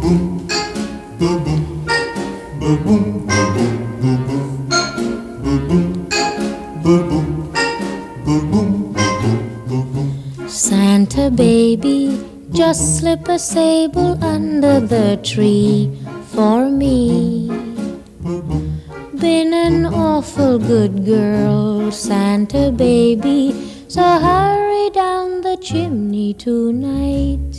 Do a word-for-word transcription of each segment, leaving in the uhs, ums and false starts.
Santa baby, just slip a sable under the tree for me. Been an awful good girl, Santa baby, so hurry down the chimney tonight.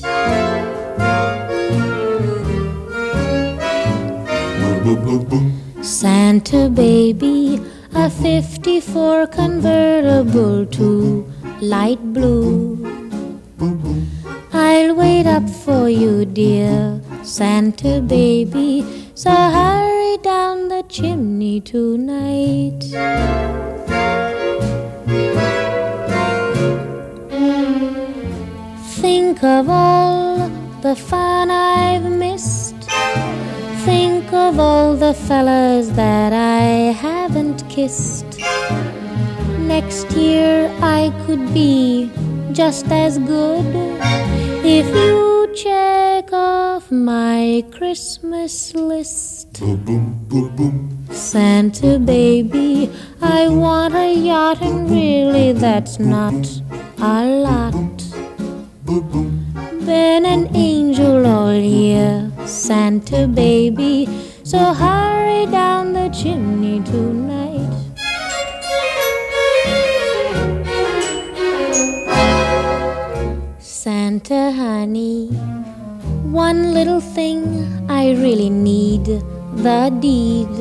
Santa baby, a fifty-four convertible to light blue. I'll wait up for you, dear Santa baby, so hurry down the chimney tonight. Think of all the fun I've missed. Think of all the fellas that I haven't kissed. Next year I could be just as good if you check off my Christmas list. Santa baby, I want a yacht, and really that's not a lot. Been an angel all year, Santa baby, so hurry down the chimney tonight. Santa honey, one little thing I really need, the deed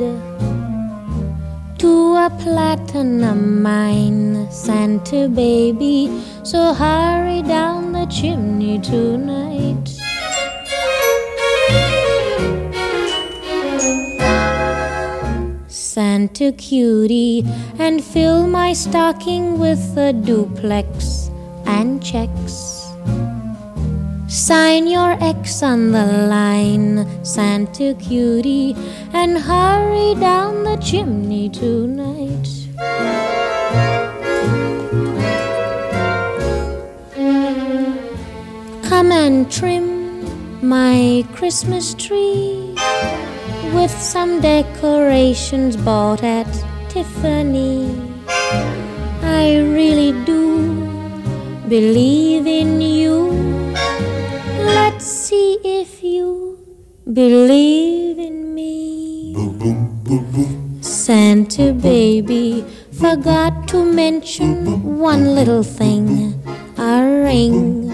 to a platinum mine, Santa baby, so hurry down the chimney tonight. Santa cutie, and fill my stocking with a duplex and checks. Sign your X on the line, Santa cutie, and hurry down the chimney tonight. Come and trim my Christmas tree with some decorations bought at Tiffany. I really do believe in you. Let's see if you believe in me. Santa baby, forgot to mention one little thing, a ring.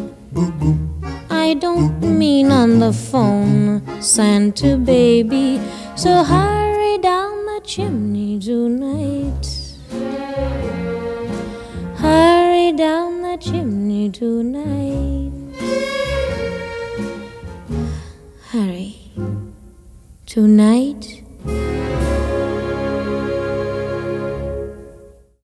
I don't mean on the phone, Santa baby, so hurry down the chimney tonight. Hurry down the chimney tonight. Hurry. Tonight